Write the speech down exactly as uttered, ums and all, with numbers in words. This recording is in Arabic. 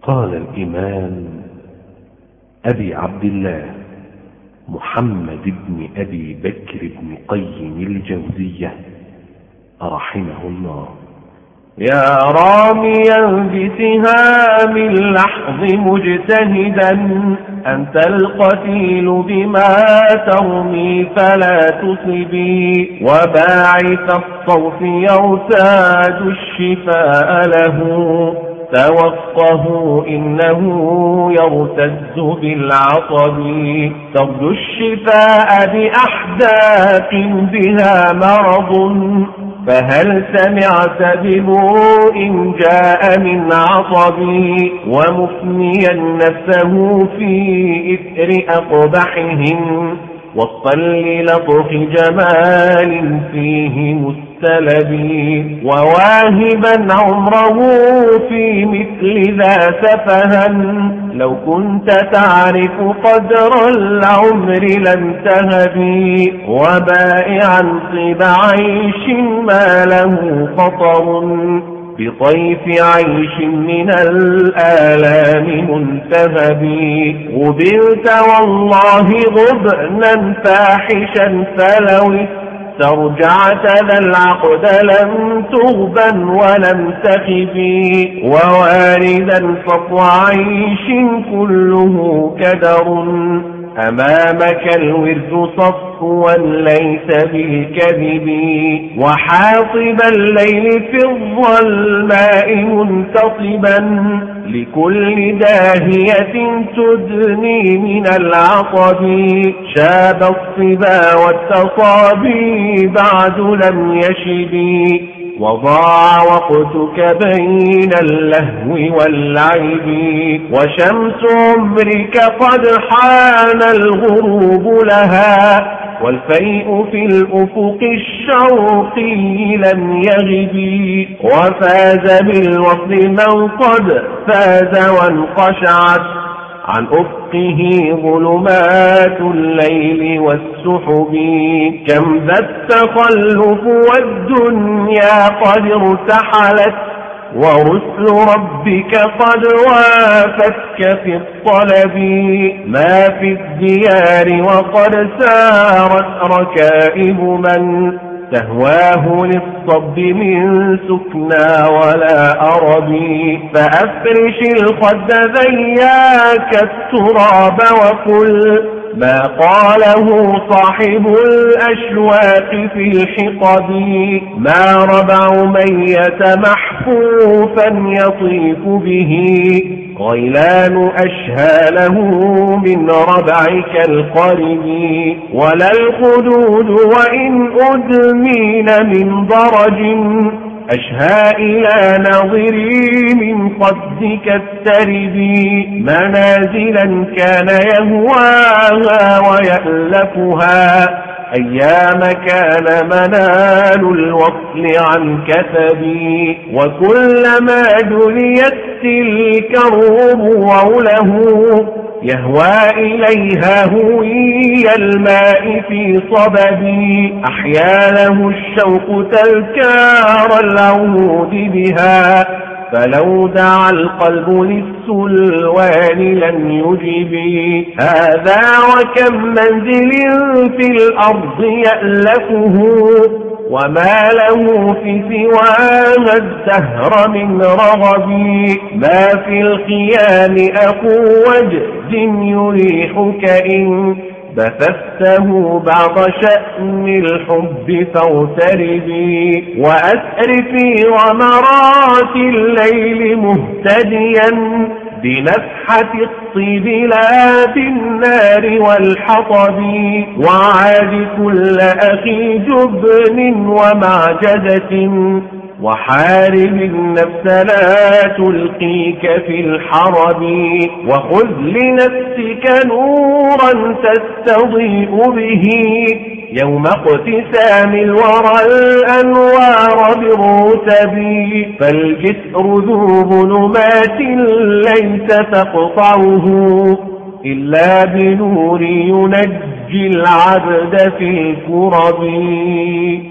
قال الإمام أبي عبد الله محمد بن أبي بكر بن قيم الجوزية رحمه الله: يا راميا بسهام اللحظ مجتهدا، أنت القتيل بما ترمي فلا تصبي، وباعث الصوف يرتاد الشفاء له، توقه إنه يرتد بالعصب، ترد الشفاء بأحداث بها مرض، فهل سمعت ببوء جاء من عصبي، ومفنيا نفسه في إثر أقبحهم، والصل لطف جمال فيه مستلبي، وواهبا عمره في مثل ذا سفها، لو كنت تعرف قدر العمر لم تهبي، وبائعا طيب عيش ما له خطر، بطيف عيش من الآلام منتهب، غبرت والله غبنا فاحشا، فلو استرجعت ذا العقد لم تغبن ولم تخبي، وواردا سطو عيش كله كدر، أمامك الورد صفوا ليس بالكذب، وحاطب الليل في الظلماء منتصبا، لكل داهية تدني من العصب، شاب الصبا والتصابي بعد لم يشب، وضاع وقتك بين اللهو واللعب، وشمس عمرك قد حان الغروب لها، والفيء في الأفق الشرقي لم يغب، وفاز بالوصل من قد فاز وانقشعت عن أفقه ظلمات الليل والسحب، كم ذا التخلف والدنيا قد ارتحلت، ورسل ربك قد وافتك في الطلب، ما في الديار وقد سارت ركائب من تهواه للصب من سكنى ولا أربي، فأفرش الخد ذياك التراب وقل ما قاله صاحب الأشواق في الحقب، ما ربع ميت محفوفا يطيف به، غيلان أشهى له من ربعك القرب، ولا الخدود وإن أدمين من ضرج، أشهى إلى نظري من قدك الترب، منازلا كان يهواها ويألفها، أيام كان منال الوصل عن كثبي، وكلما جليت تلك الربوع له، يهوى إليها هوي الماء في صببي، أحيا له الشوق تذكار العود بها، فلو دعا القلب للسلوان لن يجب، هذا وكم منزل في الأرض يألفه، وما له في سواها الدهر من رغب، ما في الخيام أخو وجد يريحك إن بثثته بعض شأن الحب فاغتربي، وأسر في غمرات الليل مهتديا بنفحة الطيب لا بالنار والحطب، وعاد كل أخي جبن ومعجزة، وحارب النفس لا تلقيك في الحرب، وخذ لنفسك نورا تستضيء به يوم اقتسام الورى الأنوار بالرتب، فالجسر ذو ظلمات ليس تقطعه إلا بنور ينجي العبد في الكرب.